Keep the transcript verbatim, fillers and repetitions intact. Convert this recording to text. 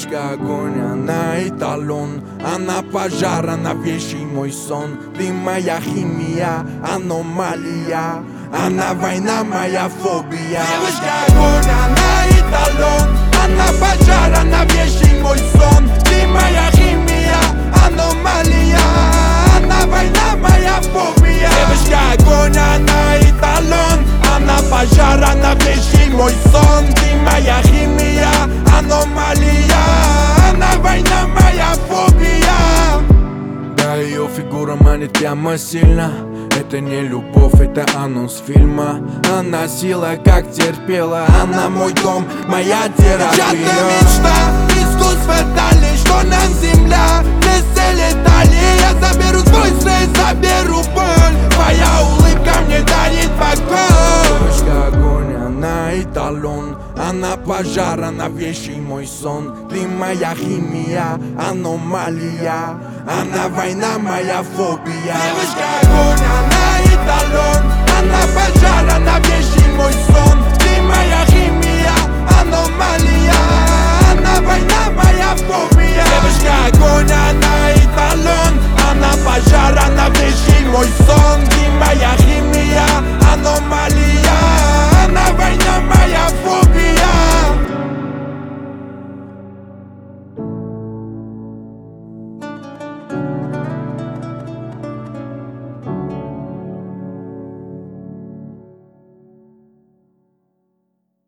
Девочка огонь, она эталон, она пожар, она вещь и мой сон. Ты моя химия, аномалия, она война, моя фобия. Девочка огонь, она эталон, она пожар, она вещь и мой сон. Ты моя химия, аномалия, она война, моя фобия. Девочка огонь, она эталон, она пожар, она вещь и мой сон. Ты моя химия, аномалия, она война, моя фобия. Да, ее фигура манит прямо сильно. Это не любовь, это анонс фильма. Она сила, как терпела, она мой дом, моя терапия. Часто мечта, искусство дали, что нам земля. Вместе летали, я заберу свой стресс, заберу боль. Твоя улыбка мне дарит покой. Девочка огонь, она эталон, она пожар, она вещь и мой сон. Ты моя химия, аномалия, она война, моя фобия. Девочка огонь, она эталон, она пожар, она вещь и мой сон. Ты моя химия, аномалия,